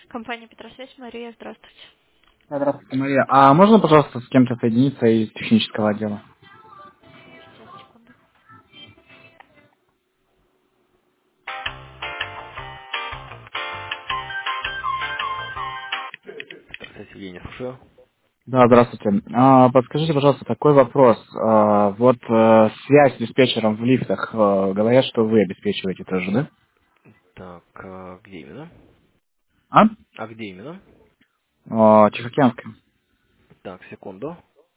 Компания Петросвязь, Мария, здравствуйте. Здравствуйте, Мария. А можно, пожалуйста, с кем-то соединиться из технического отдела? Сейчас, секунду. Здравствуйте, Евгений, слушаю. Да, здравствуйте. Подскажите, пожалуйста, такой вопрос. Связь с диспетчером в лифтах, говорят, что вы обеспечиваете тоже, да? Так, где именно? А? А где именно? Тихоокеанская. Так, секунду.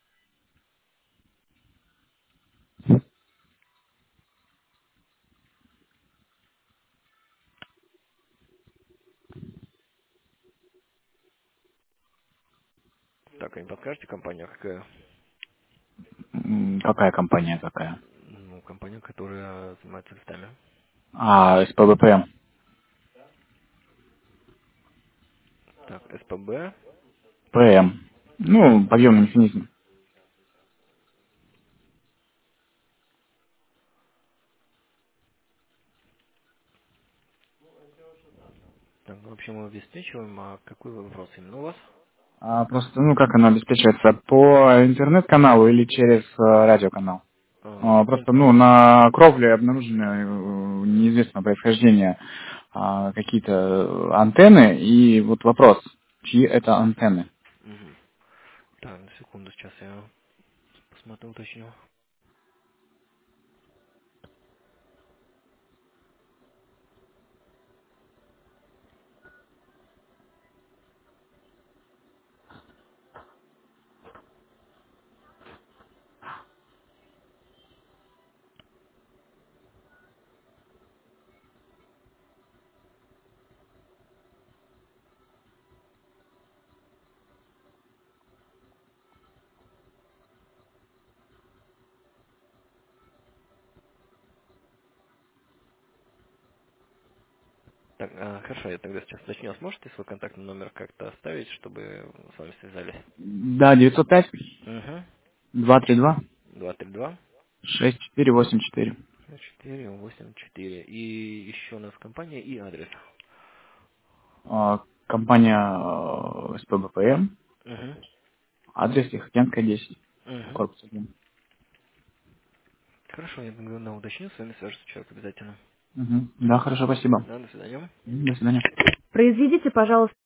Так, а не подскажете компанию, какая? Какая компания какая? Ну, компания, которая занимается лифтами. СПБПМ. Так, СПБ. ПМ. Ну, подъемный механизм. Так, ну, в общем, мы обеспечиваем, а какой вопрос именно у вас? Просто, ну, как оно обеспечивается? По интернет-каналу или через радиоканал? Просто, ну, на кровле обнаружены неизвестного происхождения какие-то антенны, и вот вопрос, чьи это антенны? Мгм. Так, на секунду, сейчас я посмотрю, уточню. Так, хорошо, я тогда сейчас уточню. А сможете свой контактный номер как-то оставить, чтобы с вами связались? Да, 905 Угу. 232 232 6484. 484. И еще у нас компания и адрес. Компания СПБПМ, Угу. адрес Тихоокеанская 10, Угу. корпус 1. Хорошо, я тогда уточню, с вами свяжется человек обязательно. Да, хорошо, спасибо. Да, до свидания. До свидания. Произведите, пожалуйста,